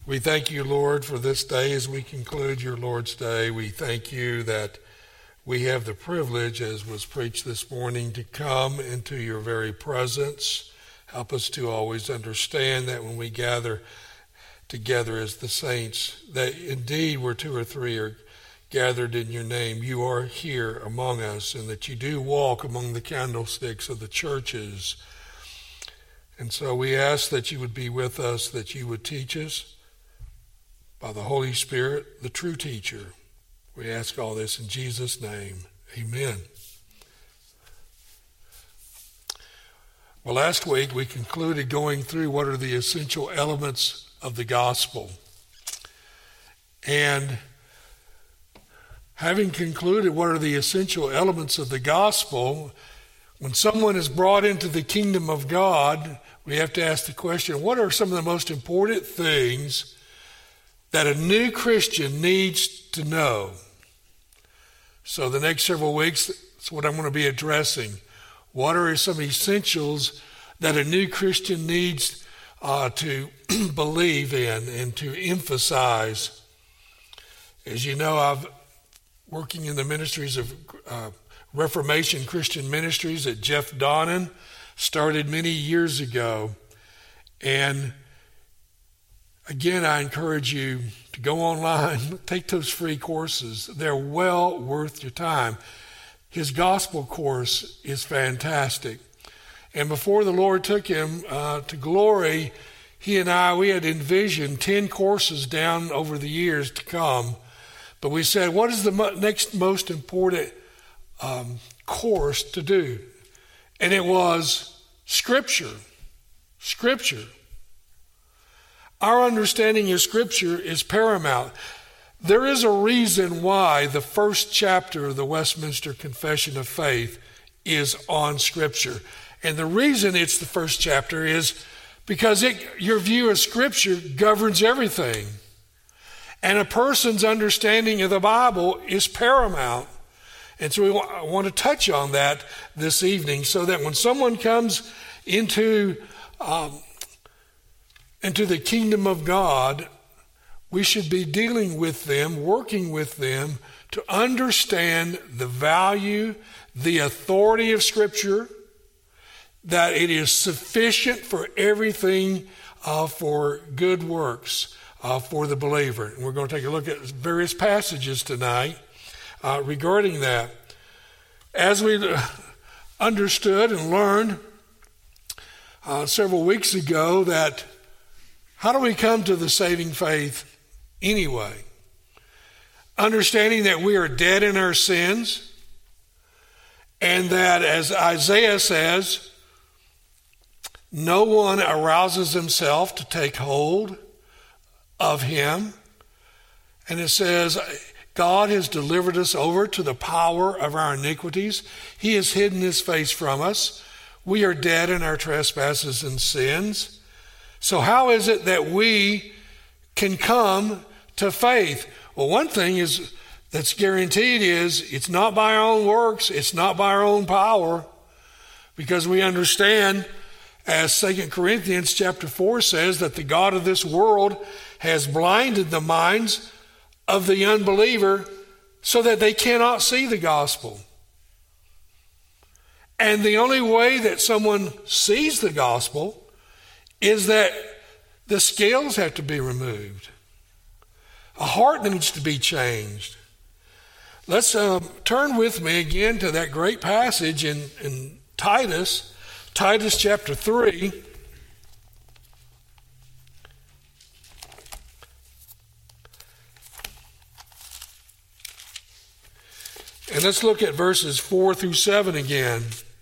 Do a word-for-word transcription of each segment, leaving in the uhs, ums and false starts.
We thank you, Lord, for this day as we conclude your Lord's Day. We thank you that we have the privilege, as was preached this morning, to come into your very presence. Help us to always understand that when we gather together as the saints, that indeed where two or three are gathered in your name, you are here among us, and that you do walk among the candlesticks of the churches. And so we ask that you would be with us, that you would teach us by the Holy Spirit, the true teacher. We ask all this in Jesus' name. Amen. Well, last week we concluded going through what are the essential elements of the gospel. And having concluded what are the essential elements of the gospel, when someone is brought into the kingdom of God, we have to ask the question, what are some of the most important things that a new Christian needs to know? So the next several weeks, that's what I'm going to be addressing. What are some essentials that a new Christian needs uh, to believe in and to emphasize? As you know, I've working in the ministries of uh, Reformation Christian Ministries that Jeff Donnan started many years ago. And again, I encourage you to go online, take those free courses. They're well worth your time. His gospel course is fantastic. And before the Lord took him uh, to glory, he and I, we had envisioned ten courses down over the years to come. But we said, what is the mo- next most important um, course to do? And it was Scripture. Scripture. Our understanding of Scripture is paramount. There is a reason why the first chapter of the Westminster Confession of Faith is on Scripture. And the reason it's the first chapter is because it, your view of Scripture governs everything. And a person's understanding of the Bible is paramount. And so we want, want to touch on that this evening so that when someone comes into um, into the kingdom of God, we should be dealing with them, working with them to understand the value, the authority of Scripture, that it is sufficient for everything uh, for good works uh, for the believer. And we're going to take a look at various passages tonight uh, regarding that. As we understood and learned uh, several weeks ago that how do we come to the saving faith anyway? Understanding that we are dead in our sins, and that, as Isaiah says, no one arouses himself to take hold of him. And it says, God has delivered us over to the power of our iniquities. He has hidden his face from us. We are dead in our trespasses and sins. So how is it that we can come to faith? Well, one thing is that's guaranteed is it's not by our own works, it's not by our own power, because we understand, as Second Corinthians chapter four says, that the God of this world has blinded the minds of the unbeliever so that they cannot see the gospel. And the only way that someone sees the gospel is that the scales have to be removed. A heart needs to be changed. Let's uh, turn with me again to that great passage in, in Titus, Titus chapter three. And let's look at verses four through seven again.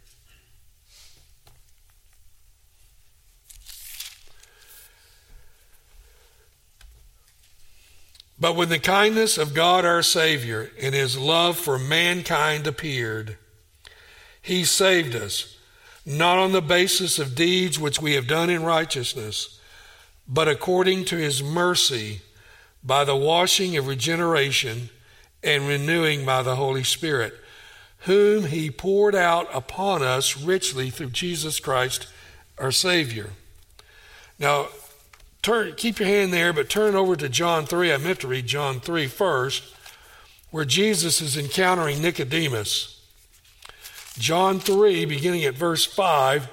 But when the kindness of God our Savior and his love for mankind appeared, he saved us, not on the basis of deeds which we have done in righteousness, but according to his mercy, by the washing of regeneration and renewing by the Holy Spirit, whom he poured out upon us richly through Jesus Christ our Savior. Now, turn, keep your hand there, but turn over to John three. I meant to read John three first, where Jesus is encountering Nicodemus. John three, beginning at verse five.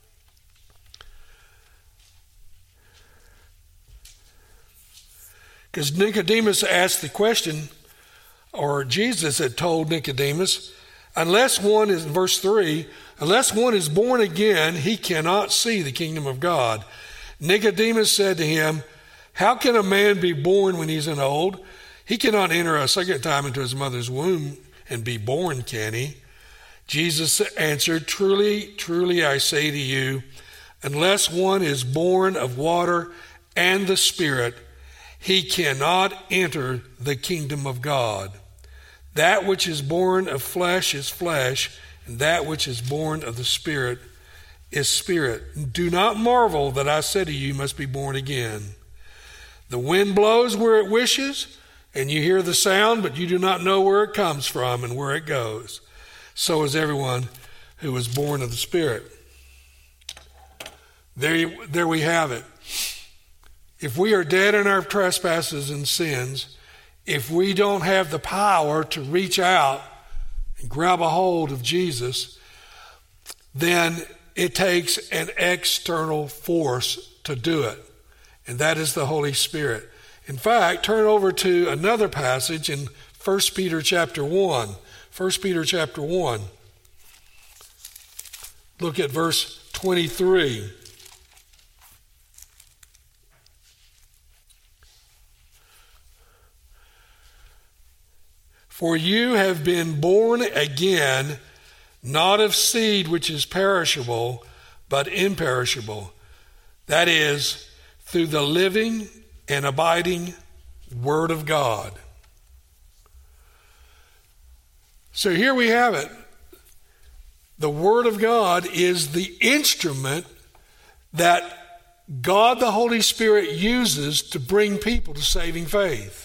Because Nicodemus asked the question, or Jesus had told Nicodemus, unless one is, verse three, unless one is born again, he cannot see the kingdom of God. Nicodemus said to him, how can a man be born when he's an old? He cannot enter a second time into his mother's womb and be born, can he? Jesus answered, truly, truly, I say to you, unless one is born of water and the Spirit, he cannot enter the kingdom of God. That which is born of flesh is flesh, and that which is born of the Spirit is spirit. Do not marvel that I said to you, you must be born again. The wind blows where it wishes, and you hear the sound, but you do not know where it comes from and where it goes. So is everyone who was born of the Spirit. There, you, there we have it. If we are dead in our trespasses and sins, if we don't have the power to reach out and grab a hold of Jesus, then it takes an external force to do it, and that is the Holy Spirit. In fact, turn over to another passage in First Peter chapter one. First Peter chapter one. Look at verse twenty-three. For you have been born again, not of seed which is perishable, but imperishable. That is, through the living and abiding Word of God. So here we have it. The Word of God is the instrument that God the Holy Spirit uses to bring people to saving faith.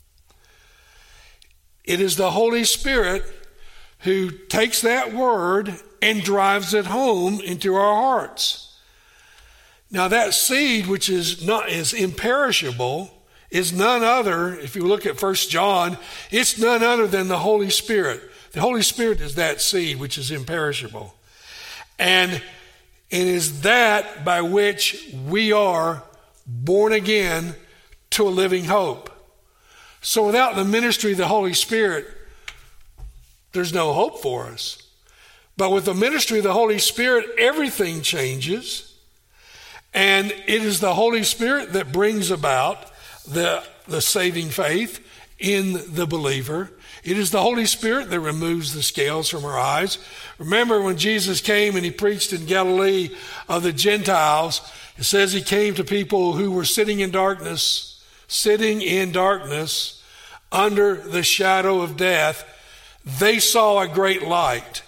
It is the Holy Spirit who takes that word and drives it home into our hearts. Now that seed, which is not is imperishable, is none other, if you look at First John, it's none other than the Holy Spirit. The Holy Spirit is that seed which is imperishable. And it is that by which we are born again to a living hope. So without the ministry of the Holy Spirit, there's no hope for us. But with the ministry of the Holy Spirit, everything changes. And it is the Holy Spirit that brings about the, the saving faith in the believer. It is the Holy Spirit that removes the scales from our eyes. Remember when Jesus came and he preached in Galilee of the Gentiles, it says he came to people who were sitting in darkness, sitting in darkness under the shadow of death. They saw a great light.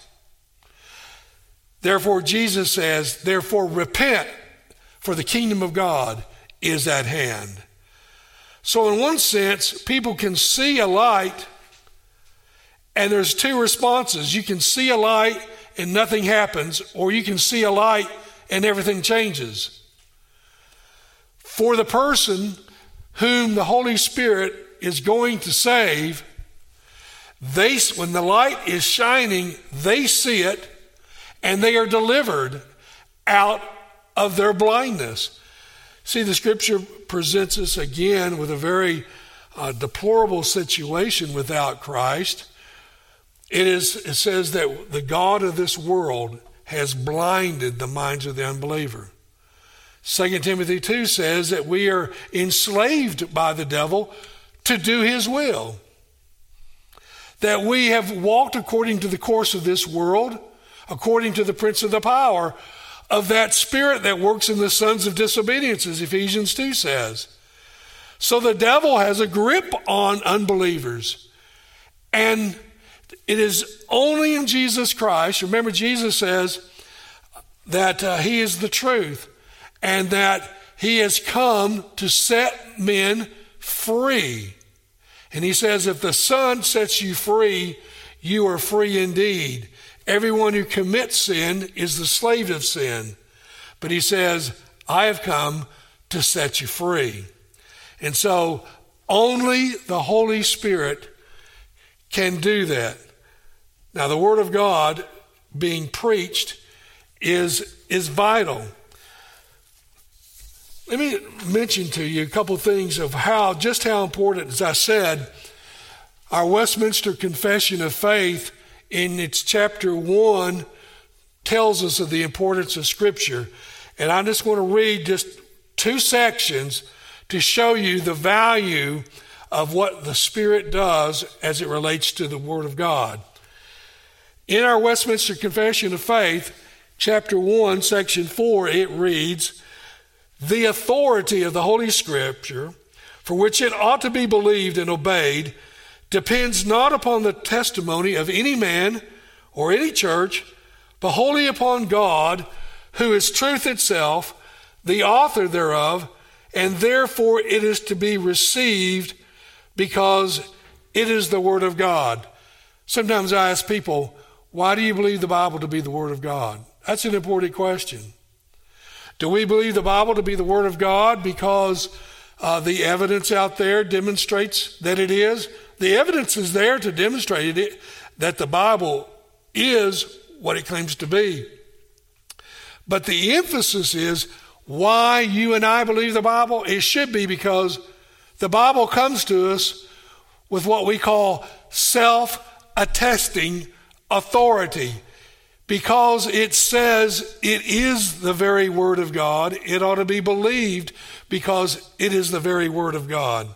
Therefore, Jesus says, therefore repent, for the kingdom of God is at hand. So in one sense, people can see a light, and there's two responses. You can see a light and nothing happens, or you can see a light and everything changes. For the person whom the Holy Spirit is going to save, they, when the light is shining, they see it, and they are delivered out of their blindness. See, the scripture presents us again with a very uh, deplorable situation without Christ. It is. It says that the God of this world has blinded the minds of the unbeliever. Second Timothy two says that we are enslaved by the devil to do his will. That we have walked according to the course of this world, according to the prince of the power of that spirit that works in the sons of disobedience, as Ephesians two says. So the devil has a grip on unbelievers. And it is only in Jesus Christ. Remember, Jesus says that uh, he is the truth and that he has come to set men free. And he says, if the Son sets you free, you are free indeed. Everyone who commits sin is the slave of sin. But he says, I have come to set you free. And so only the Holy Spirit can do that. Now, the Word of God being preached is, is vital. Let me mention to you a couple things of how, just how important, as I said, our Westminster Confession of Faith in its chapter one tells us of the importance of Scripture. And I just want to read just two sections to show you the value of what the Spirit does as it relates to the Word of God. In our Westminster Confession of Faith, chapter one, section four, it reads, "The authority of the Holy Scripture, for which it ought to be believed and obeyed, depends not upon the testimony of any man or any church, but wholly upon God, who is truth itself, the author thereof, and therefore it is to be received because it is the Word of God." Sometimes I ask people, why do you believe the Bible to be the Word of God? That's an important question. Do we believe the Bible to be the Word of God because uh, the evidence out there demonstrates that it is? The evidence is there to demonstrate it, that the Bible is what it claims to be. But the emphasis is why you and I believe the Bible. It should be because the Bible comes to us with what we call self-attesting authority. Because it says it is the very Word of God, it ought to be believed because it is the very Word of God.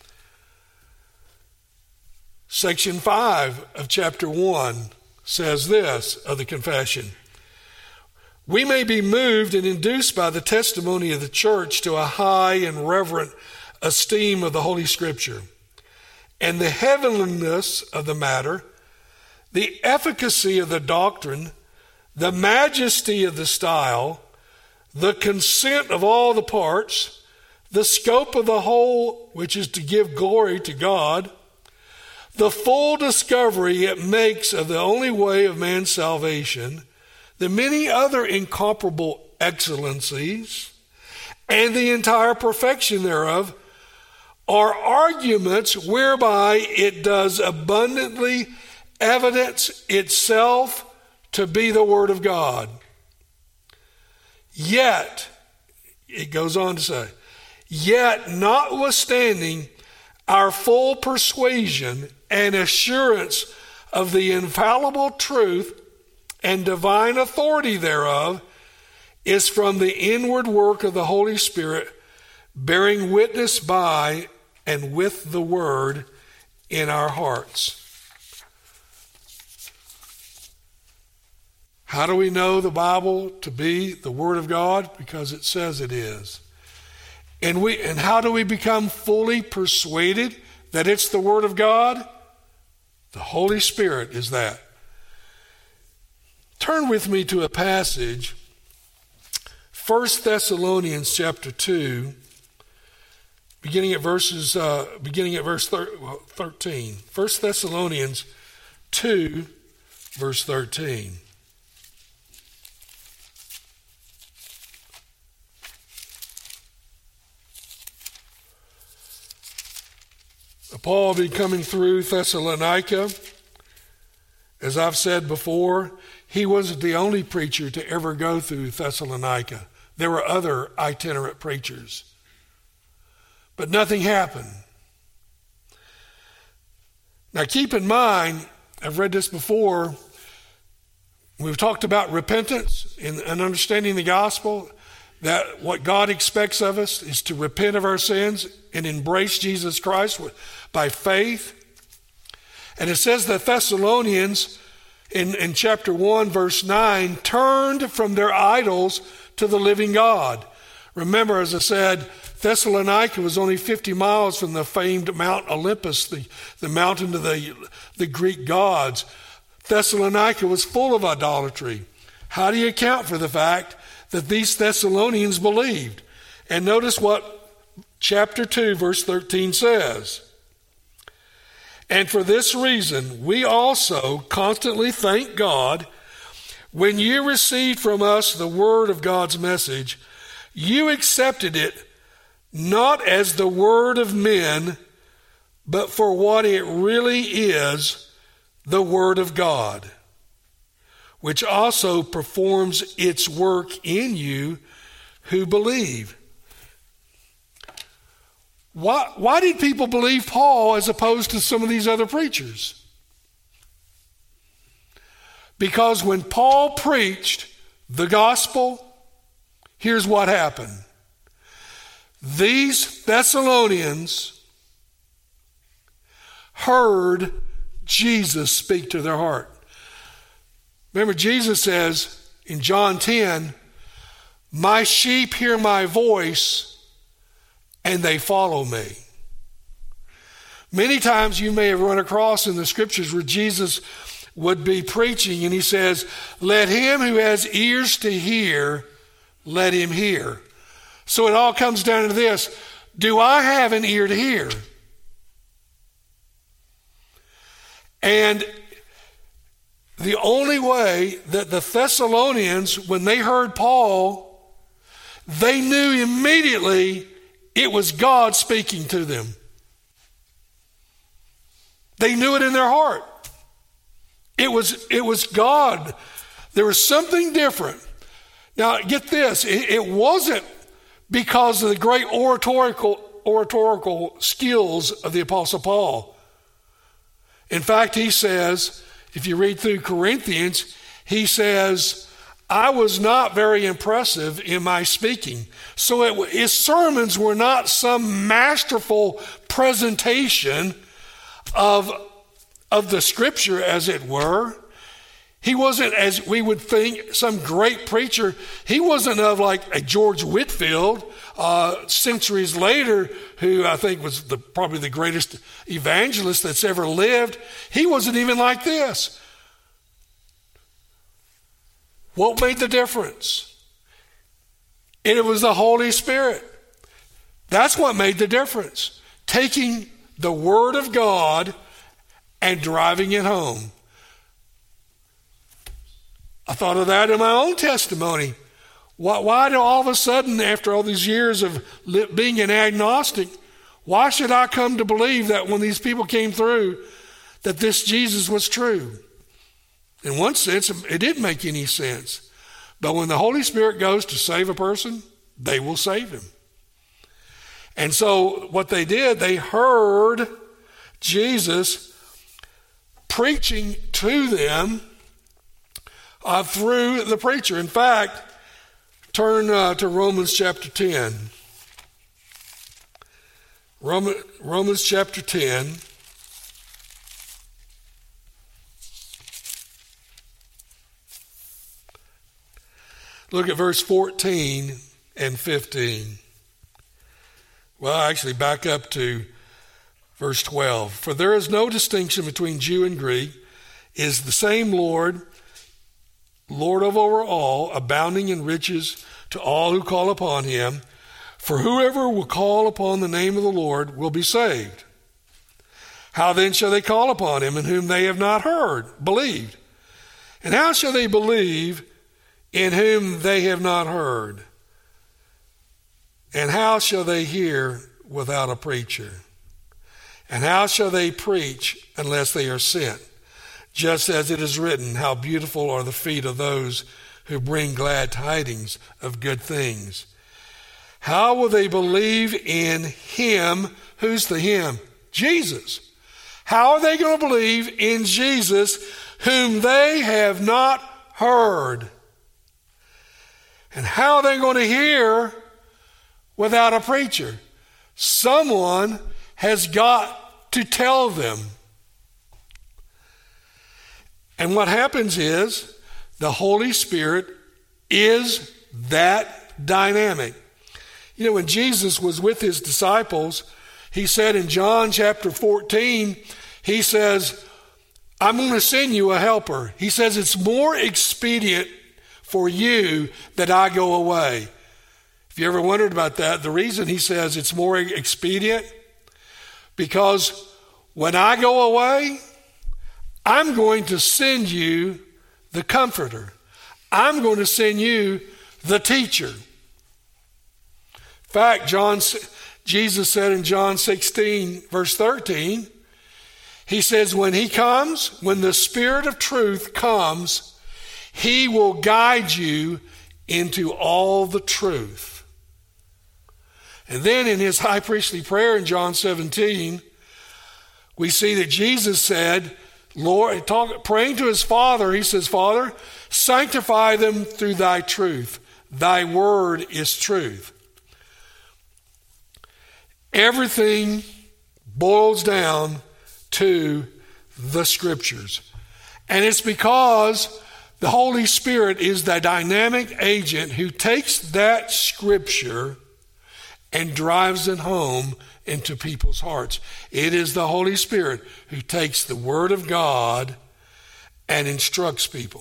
Section five of chapter one says this of the confession: "We may be moved and induced by the testimony of the church to a high and reverent esteem of the Holy Scripture, and the heavenliness of the matter, the efficacy of the doctrine, the majesty of the style, the consent of all the parts, the scope of the whole, which is to give glory to God, the full discovery it makes of the only way of man's salvation, the many other incomparable excellencies, and the entire perfection thereof, are arguments whereby it does abundantly evidence itself to be the Word of God. Yet," it goes on to say, "yet notwithstanding our full persuasion and assurance of the infallible truth and divine authority thereof is from the inward work of the Holy Spirit, bearing witness by and with the Word in our hearts." How do we know the Bible to be the Word of God? Because it says it is. And we and how do we become fully persuaded that it's the Word of God? The Holy Spirit is that. Turn with me to a passage, First Thessalonians chapter two, beginning at verses uh, beginning at verse thirteen. First Thessalonians two, verse thirteen. Paul had been coming through Thessalonica. As I've said before, he wasn't the only preacher to ever go through Thessalonica. There were other itinerant preachers. But nothing happened. Now keep in mind, I've read this before, we've talked about repentance and, and understanding the gospel, that what God expects of us is to repent of our sins and embrace Jesus Christ by faith. And it says that Thessalonians in, in chapter one, verse nine, turned from their idols to the living God. Remember, as I said, Thessalonica was only fifty miles from the famed Mount Olympus, the, the mountain of the, the Greek gods. Thessalonica was full of idolatry. How do you account for the fact that these Thessalonians believed? And notice what chapter two, verse thirteen says. "And for this reason, we also constantly thank God when you received from us the word of God's message. You accepted it not as the word of men, but for what it really is, the word of God, which also performs its work in you who believe. Why, why did people believe Paul as opposed to some of these other preachers? Because when Paul preached the gospel, here's what happened. These Thessalonians heard Jesus speak to their heart. Remember, Jesus says in John ten, my sheep hear my voice and they follow me. Many times you may have run across in the scriptures where Jesus would be preaching and he says, let him who has ears to hear, let him hear. So it all comes down to this. Do I have an ear to hear? And the only way that the Thessalonians, when they heard Paul, they knew immediately it was God speaking to them. They knew it in their heart. It was, it was God. There was something different. Now, get this. It, it wasn't because of the great oratorical, oratorical skills of the Apostle Paul. In fact, he says, if you read through Corinthians, he says, I was not very impressive in my speaking. So it, his sermons were not some masterful presentation of, of the scripture, as it were. He wasn't, as we would think, some great preacher. He wasn't of like a George Whitefield, uh, centuries later, who I think was the, probably the greatest evangelist that's ever lived. He wasn't even like this. What made the difference? It was the Holy Spirit. That's what made the difference. Taking the Word of God and driving it home. I thought of that in my own testimony. Why, why do all of a sudden, after all these years of being an agnostic, why should I come to believe that when these people came through, that this Jesus was true? In one sense, it didn't make any sense. But when the Holy Spirit goes to save a person, they will save him. And so what they did, they heard Jesus preaching to them uh, through the preacher. In fact, turn uh, to Romans chapter ten. Roman, Romans chapter ten. Look at verse fourteen and fifteen. Well, actually, back up to verse twelve. For there is no distinction between Jew and Greek. It is the same Lord, Lord of over all, abounding in riches to all who call upon him. For whoever will call upon the name of the Lord will be saved. How then shall they call upon him in whom they have not heard, believed? And how shall they believe in whom they have not heard? And how shall they hear without a preacher? And how shall they preach unless they are sent? Just as it is written, how beautiful are the feet of those who bring glad tidings of good things. How will they believe in him? Who's the him? Jesus. How are they going to believe in Jesus whom they have not heard? And how are they going to hear without a preacher? Someone has got to tell them. And what happens is the Holy Spirit is that dynamic. You know, when Jesus was with his disciples, he said in John chapter fourteen, he says, I'm going to send you a helper. He says it's more expedient for you that I go away. If you ever wondered about that, the reason he says it's more expedient, because when I go away, I'm going to send you the Comforter. I'm going to send you the teacher. In fact, John, Jesus said in John sixteen, verse thirteen, he says, when he comes, when the Spirit of truth comes, he will guide you into all the truth. And then in his high priestly prayer in John seventeen, we see that Jesus said, Lord, talk, praying to his Father, he says, Father, sanctify them through thy truth. Thy word is truth. Everything boils down to the Scriptures. And it's because the Holy Spirit is the dynamic agent who takes that Scripture and drives it home into people's hearts. It is the Holy Spirit who takes the Word of God and instructs people.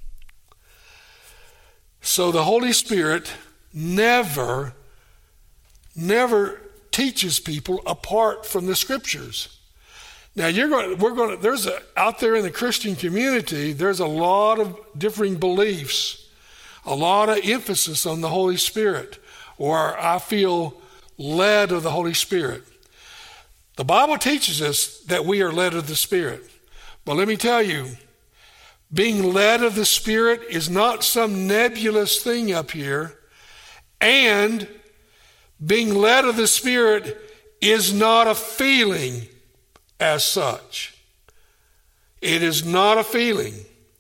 So the Holy Spirit never, never teaches people apart from the Scriptures. Now you're going. We're going. To, there's a, out there in the Christian community. There's a lot of differing beliefs, a lot of emphasis on the Holy Spirit, or I feel led of the Holy Spirit. The Bible teaches us that we are led of the Spirit, but let me tell you, being led of the Spirit is not some nebulous thing up here, and being led of the Spirit is not a feeling as such. It is not a feeling.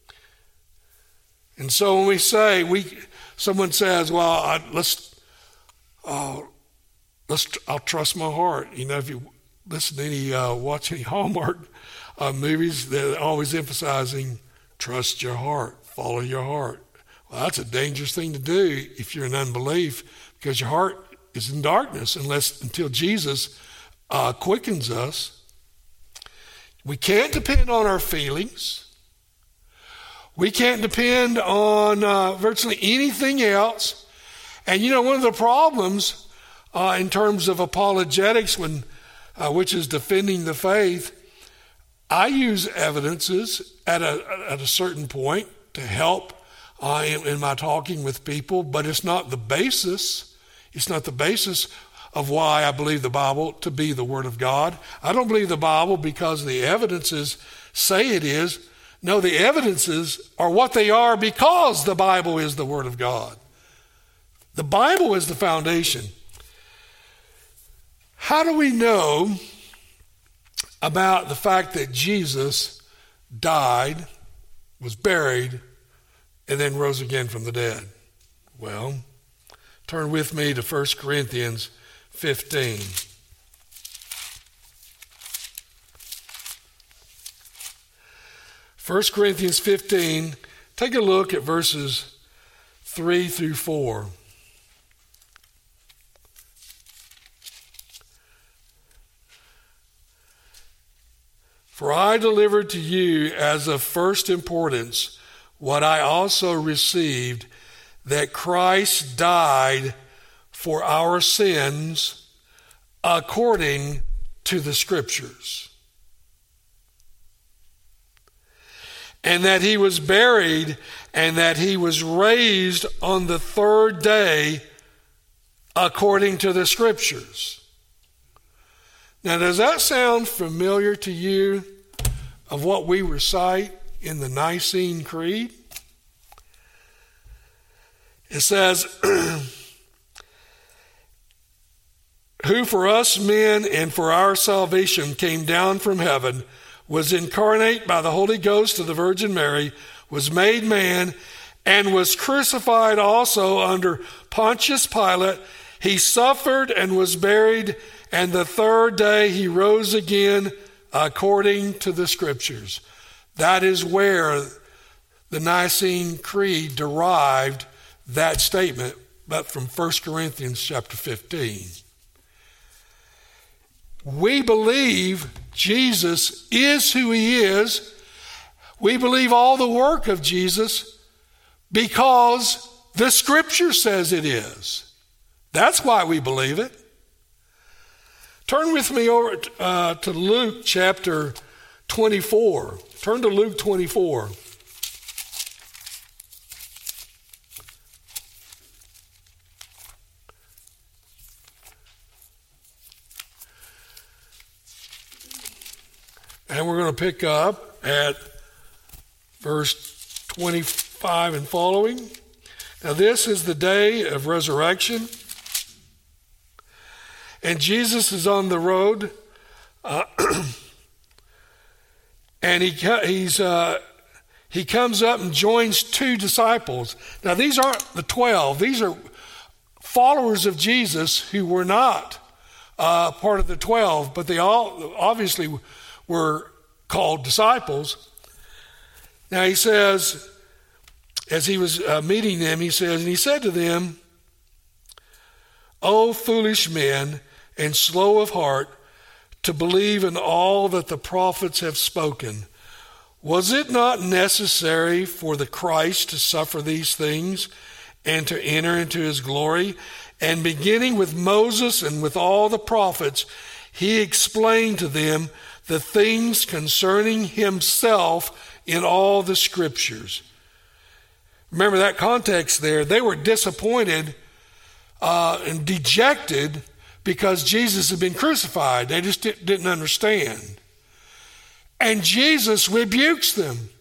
And so when we say, we, someone says, well, I, let's, uh, let's, I'll trust my heart. You know, if you listen to any, uh, watch any Hallmark uh, movies, they're always emphasizing, trust your heart, follow your heart. Well, that's a dangerous thing to do if you're in unbelief, because your heart is in darkness unless until Jesus uh, quickens us. We can't depend on our feelings. We can't depend on uh, virtually anything else. And you know, one of the problems uh, in terms of apologetics, when uh, which is defending the faith, I use evidences at a at a certain point to help uh, in, in my talking with people, but it's not the basis. It's not the basis of why I believe the Bible to be the Word of God. I don't believe the Bible because the evidences say it is. No, the evidences are what they are because the Bible is the Word of God. The Bible is the foundation. How do we know about the fact that Jesus died, was buried, and then rose again from the dead? Well, turn with me to First Corinthians fifteen. First Corinthians fifteen, take a look at verses three through four. For I delivered to you as of first importance what I also received, that Christ died for our sins according to the Scriptures, and that he was buried, and that he was raised on the third day according to the Scriptures. Now, does that sound familiar to you of what we recite in the Nicene Creed? It says, who for us men and for our salvation came down from heaven, was incarnate by the Holy Ghost of the Virgin Mary, was made man, and was crucified also under Pontius Pilate. He suffered and was buried, and the third day he rose again according to the Scriptures. That is where the Nicene Creed derived that statement, but from First Corinthians chapter fifteen. We believe Jesus is who he is. We believe all the work of Jesus because the Scripture says it is. That's why we believe it. Turn with me over uh, to Luke chapter twenty-four. Turn to Luke twenty-four. And we're going to pick up at verse twenty-five and following. Now this is the day of resurrection. And Jesus is on the road. Uh, and he he's uh, he comes up and joins two disciples. Now these aren't the twelve. These are followers of Jesus who were not uh, part of the twelve, but they all obviously were called disciples. Now he says, as he was uh, meeting them, he says, and he said to them, "O foolish men, and slow of heart to believe in all that the prophets have spoken. Was it not necessary for the Christ to suffer these things and to enter into his glory?" And beginning with Moses and with all the prophets, he explained to them the things concerning himself in all the scriptures. Remember that context there. They were disappointed uh, and dejected because Jesus had been crucified. They just didn't understand. And Jesus rebukes them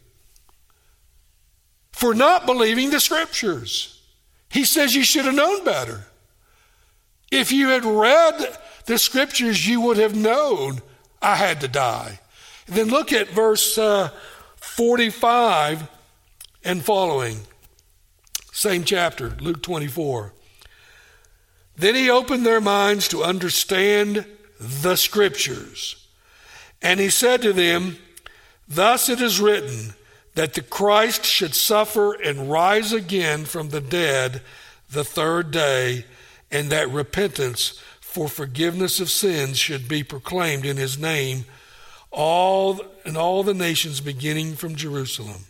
for not believing the scriptures. He says you should have known better. If you had read the scriptures, you would have known I had to die. And then look at verse uh, forty-five and following. Same chapter, Luke twenty-four. Then he opened their minds to understand the scriptures. And he said to them, "Thus it is written, that the Christ should suffer and rise again from the dead the third day, and that repentance for forgiveness of sins should be proclaimed in his name, all in all the nations beginning from Jerusalem."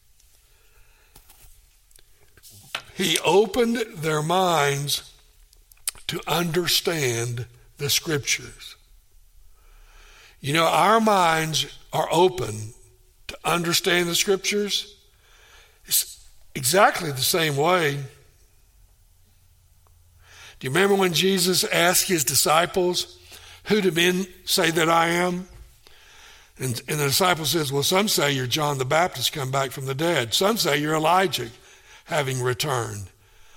He opened their minds to understand the scriptures. You know, our minds are open to understand the scriptures. It's exactly the same way. Do you remember when Jesus asked his disciples, "Who do men say that I am?" And, and the disciple says, "Well, some say you're John the Baptist come back from the dead. Some say you're Elijah having returned."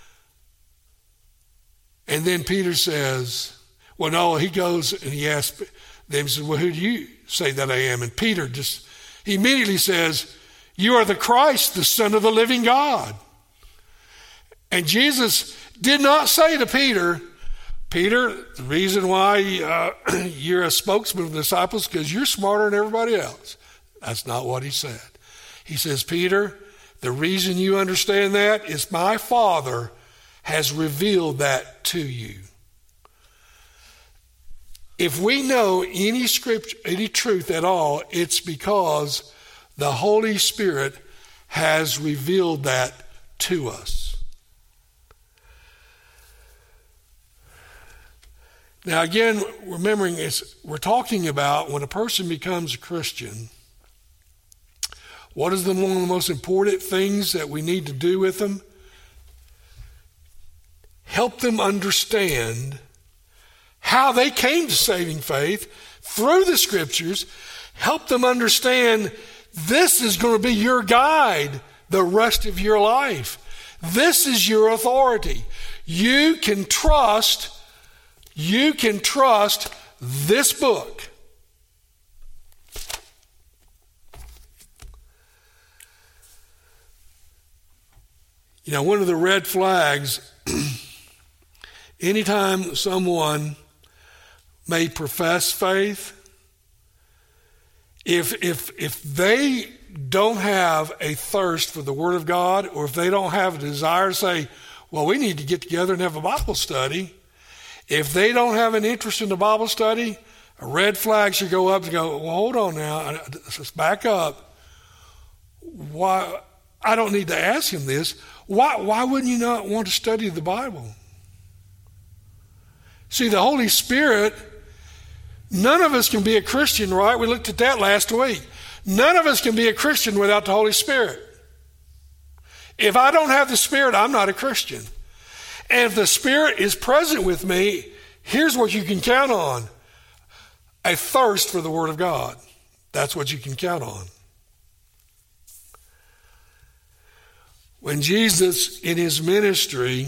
And then Peter says, well, no, he goes and he asks them, he says, "Well, who do you say that I am?" And Peter just, he immediately says, "You are the Christ, the Son of the living God." And Jesus did not say to Peter, "Peter, the reason why uh, you're a spokesman of the disciples is because you're smarter than everybody else." That's not what he said. He says, "Peter, the reason you understand that is my Father has revealed that to you." If we know any scripture, any truth at all, it's because the Holy Spirit has revealed that to us. Now again, remembering it's, we're talking about when a person becomes a Christian, what is the, one of the most important things that we need to do with them? Help them understand how they came to saving faith through the scriptures. Help them understand this is going to be your guide the rest of your life. This is your authority. You can trust, you can trust this book. You know, one of the red flags, anytime someone may profess faith, if if if they don't have a thirst for the Word of God, or if they don't have a desire to say, well, we need to get together and have a Bible study, if they don't have an interest in the Bible study, a red flag should go up and go, well, hold on now, let's back up. Why? I don't need to ask him this. Why, why wouldn't you not want to study the Bible? See, the Holy Spirit, none of us can be a Christian, right? We looked at that last week. None of us can be a Christian without the Holy Spirit. If I don't have the Spirit, I'm not a Christian. And if the Spirit is present with me, here's what you can count on: a thirst for the Word of God. That's what you can count on. When Jesus, in his ministry,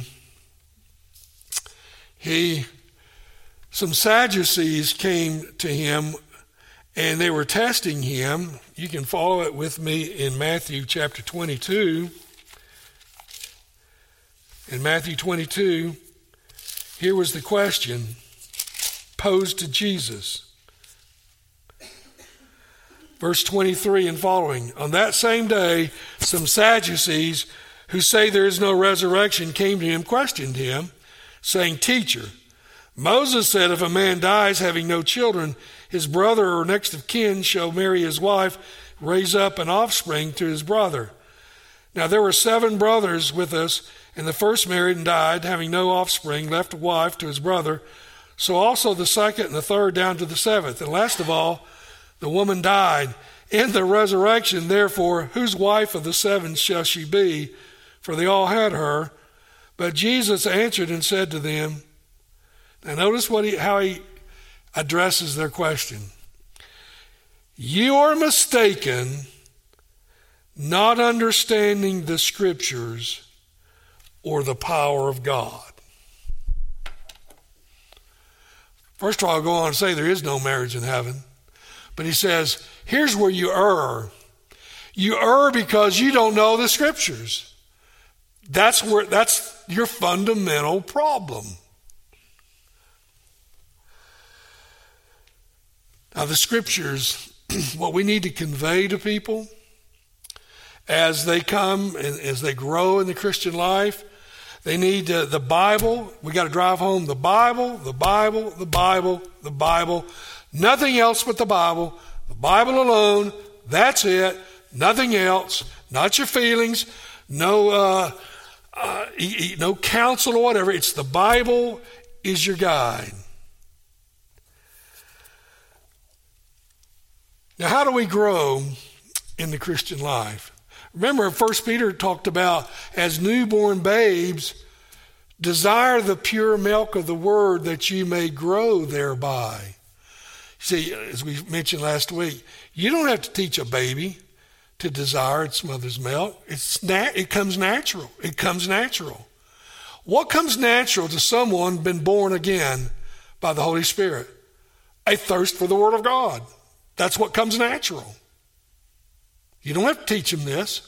he, some Sadducees came to him and they were testing him. You can follow it with me in Matthew chapter twenty-two. In Matthew twenty-two, here was the question posed to Jesus. Verse twenty-three and following. On that same day, some Sadducees who say there is no resurrection came to him, questioned him, saying, Teacher, Moses said if a man dies having no children, his brother or next of kin shall marry his wife, raise up an offspring to his brother. Now there were seven brothers with us, and the first married and died, having no offspring, left a wife to his brother. So also the second and the third down to the seventh. And last of all, the woman died. In the resurrection, therefore, whose wife of the seven shall she be? For they all had her. But Jesus answered and said to them, now notice what he, how he addresses their question. You are mistaken, not understanding the Scriptures or the power of God. First of all, I'll go on and say there is no marriage in heaven. But he says, here's where you err. You err because you don't know the Scriptures. That's where that's your fundamental problem. Now the Scriptures, what we need to convey to people as they come and as they grow in the Christian life, they need uh, the Bible. We got to drive home the Bible, the Bible, the Bible, the Bible. Nothing else but the Bible. The Bible alone. That's it. Nothing else. Not your feelings. No, uh, uh, no counsel or whatever. It's the Bible is your guide. Now, how do we grow in the Christian life? Remember, First Peter talked about as newborn babes, desire the pure milk of the word that you may grow thereby. See, as we mentioned last week, you don't have to teach a baby to desire its mother's milk. It's nat- it comes natural. It comes natural. What comes natural to someone been born again by the Holy Spirit? A thirst for the Word of God. That's what comes natural. You don't have to teach them this.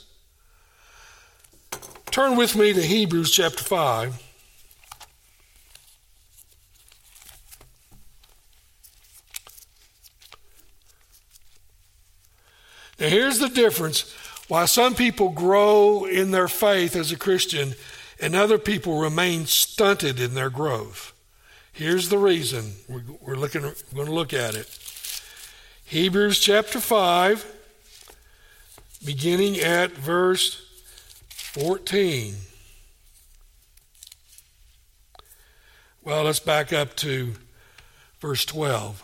Turn with me to Hebrews chapter five. Now here's the difference why some people grow in their faith as a Christian and other people remain stunted in their growth. Here's the reason. We're, we're, looking, we're going to look at it. Hebrews chapter five, beginning at verse fourteen. Well, let's back up to verse twelve.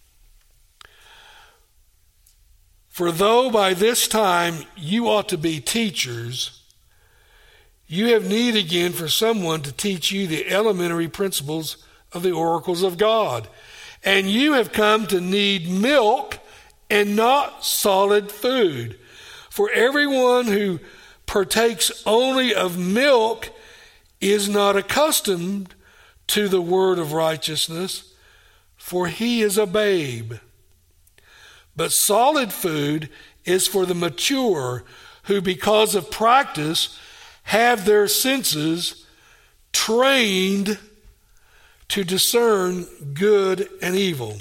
For though by this time you ought to be teachers, you have need again for someone to teach you the elementary principles of the oracles of God. And you have come to need milk and not solid food. For everyone who partakes only of milk is not accustomed to the word of righteousness, for he is a babe. But solid food is for the mature, who because of practice have their senses trained to discern good and evil.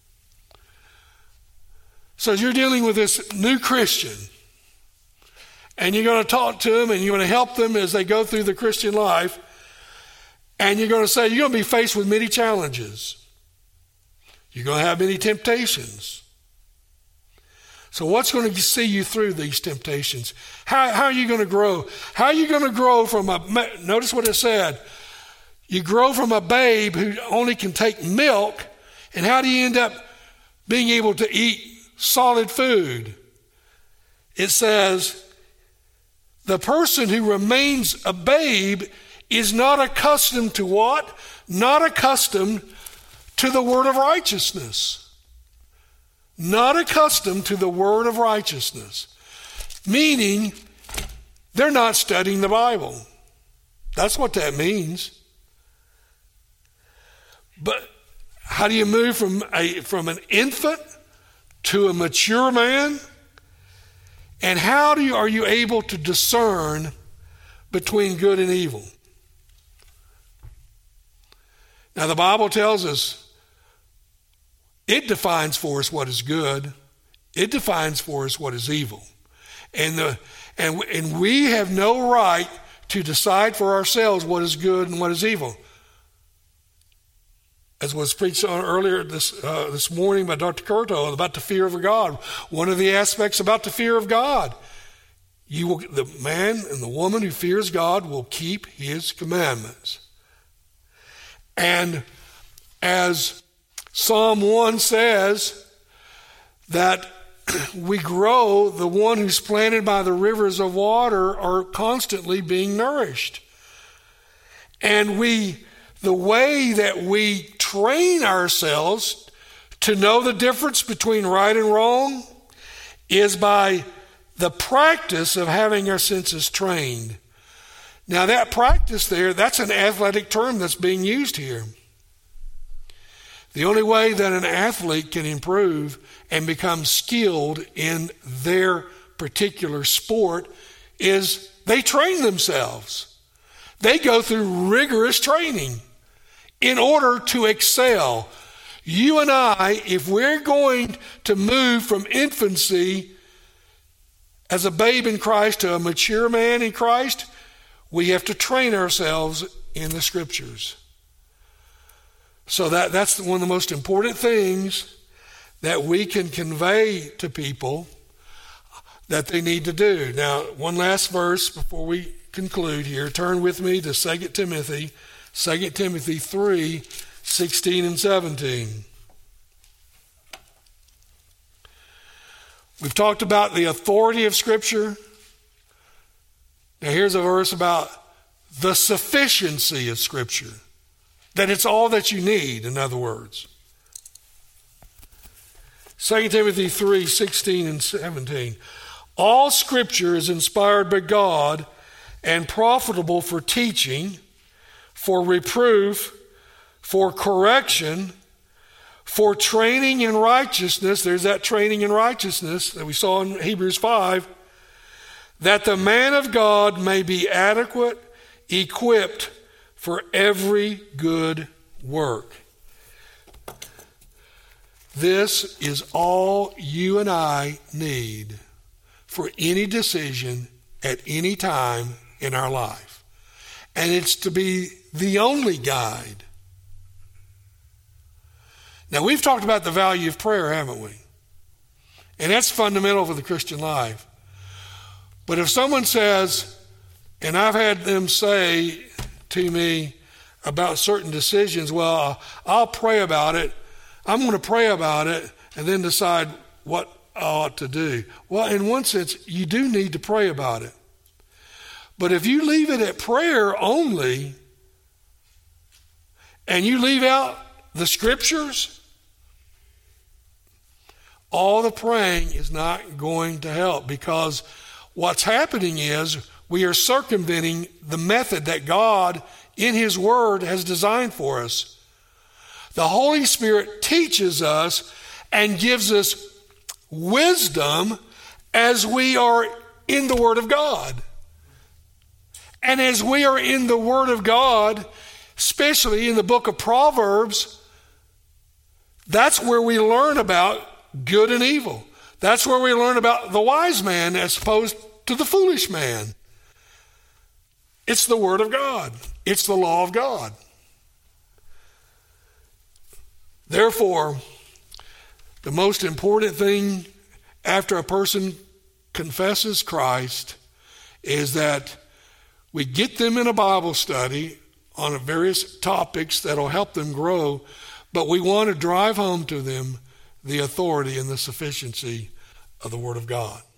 So you're dealing with this new Christian, and you're going to talk to them, and you're going to help them as they go through the Christian life, and you're going to say you're going to be faced with many challenges. You're going to have many temptations. So what's going to see you through these temptations? How, how are you going to grow? How are you going to grow from a, notice what it said, you grow from a babe who only can take milk, and how do you end up being able to eat solid food? It says, the person who remains a babe is not accustomed to what? Not accustomed to the word of righteousness. not accustomed to the word of righteousness. Meaning, they're not studying the Bible. That's what that means. But how do you move from a from an infant to a mature man? And how do you, are you able to discern between good and evil? Now the Bible tells us, it defines for us what is good. It defines for us what is evil. And the and and we have no right to decide for ourselves what is good and what is evil. As was preached on earlier this uh, this morning by Doctor Curto about the fear of God. One of the aspects about the fear of God, you will, the man and the woman who fears God will keep his commandments. And as Psalm one says, that we grow, the one who's planted by the rivers of water are constantly being nourished. And we, the way that we train ourselves to know the difference between right and wrong is by the practice of having our senses trained. Now that practice there, that's an athletic term that's being used here. The only way that an athlete can improve and become skilled in their particular sport is they train themselves. They go through rigorous training in order to excel. You and I, if we're going to move from infancy as a babe in Christ to a mature man in Christ, we have to train ourselves in the Scriptures. So that, that's one of the most important things that we can convey to people that they need to do. Now, one last verse before we conclude here. Turn with me to Second Timothy, Second Timothy three, sixteen and seventeen. We've talked about the authority of Scripture. Now here's a verse about the sufficiency of Scripture. That it's all that you need, in other words. Second Timothy three, sixteen and seventeen. All Scripture is inspired by God and profitable for teaching, for reproof, for correction, for training in righteousness. There's that training in righteousness that we saw in Hebrews five. That the man of God may be adequate, equipped for every good work. This is all you and I need for any decision at any time in our life. And it's to be the only guide. Now, we've talked about the value of prayer, haven't we? And that's fundamental for the Christian life. But if someone says, and I've had them say to me about certain decisions, well, I'll pray about it. I'm going to pray about it and then decide what I ought to do. Well, in one sense, you do need to pray about it. But if you leave it at prayer only and you leave out the Scriptures, all the praying is not going to help, because what's happening is we are circumventing the method that God in His Word has designed for us. The Holy Spirit teaches us and gives us wisdom as we are in the Word of God. And as we are in the Word of God, especially in the book of Proverbs, that's where we learn about good and evil. That's where we learn about the wise man as opposed to the foolish man. It's the Word of God. It's the law of God. Therefore, the most important thing after a person confesses Christ is that we get them in a Bible study on various topics that will help them grow, but we want to drive home to them the authority and the sufficiency of the Word of God.